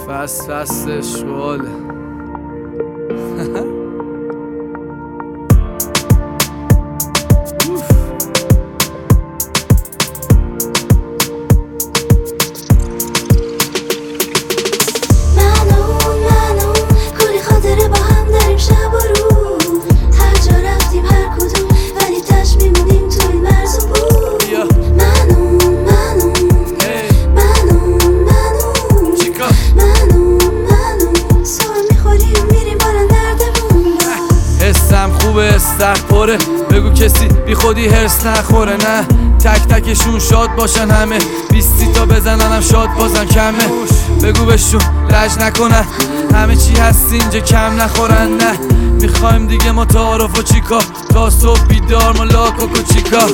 فصل شواله استخ پره بگو کسی بی خودی هرس نخوره نه تک تکشون شاد باشن همه 20 تا بزننم شاد بازم کمه بگو بهشون لج نکنن همه چی هست اینجا کم نخورن نه میخوایم دیگه ما تعارف و چیکار تا صبح بیدار ما لاکوک و چیکار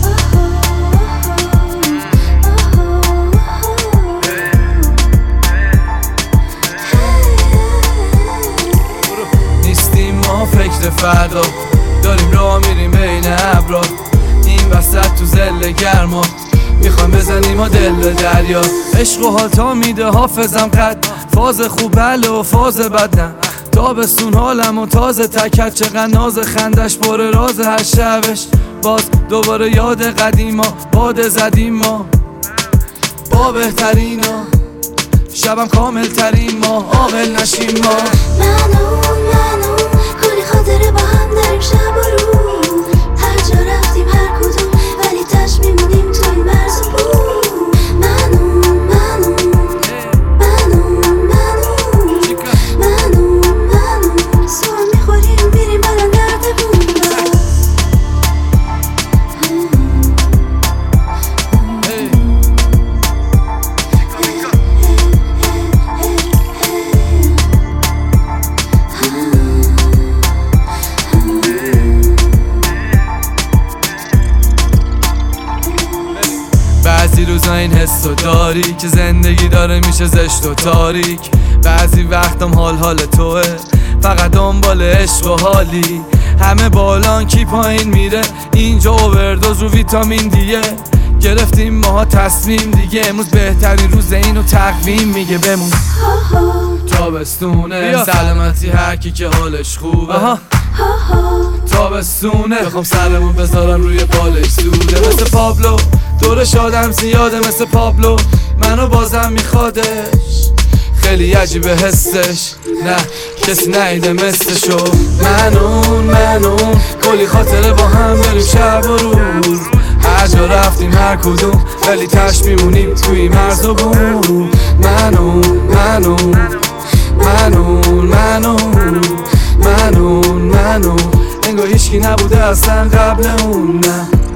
نیستیم ما فکر فردا داریم راه میریم بین ابرا این وسط تو زل گرما میخوایم بزنیم و دل دریا عشق و حال تا میده حافظم قد فاز خوب بله و فاز بد نه تابستون حالم و تازه تکت چقدر ناز خندش پر راز هر شبش باز دوباره یاد قدیما باد زدیم ما با بهترینا شبم کامل ترین ما عاقل نشیم ما منو کلی خاطره با هم داریم شب و روز هر جا رفتیم هر کدوم ولی تش میمونیم تو این مرز و بوم منو سوال میخوریم میریم بالا نرده بوم بعضی روزا این حسو داری که زندگی داره میشه زشت و تاریک بعضی وقتم حال توه فقط دنبال عشق و حالی همه بالان کی پایین میره اینجا اووردوز رو ویتامین دیه گرفتیم ماها تصمیم دیگه امروز بهترین روز اینو تقویم میگه بمون تابستونه سلامتی هر کی که حالش خوبه تابستونه بخوام سرمون بذارم روی بالش سوده مثل پابلو دورش آدم زیاده مثل پابلو منو بازم میخوادش خیلی عجیبه حسش نه کسی نیده مثلشو منو کلی خاطره با هم داریم شب و روز هر جا رفتیم هر کدوم ولی تش میمونیم توی مرز و بوم منو انگار هیچکی نبوده اصلا قبل اون نه